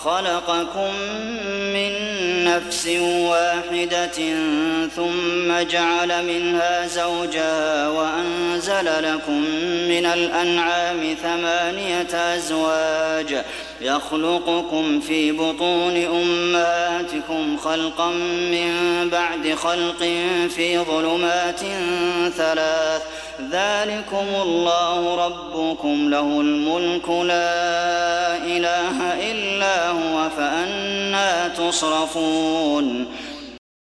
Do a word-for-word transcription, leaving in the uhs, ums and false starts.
خلقكم من نفس واحدة ثم جعل منها زوجها وأنزل لكم من الأنعام ثمانية أزواج يخلقكم في بطون أمهاتكم خلقا من بعد خلق في ظلمات ثلاث ذلكم الله ربكم له الملك لا إله إلا هو فأنى تصرفون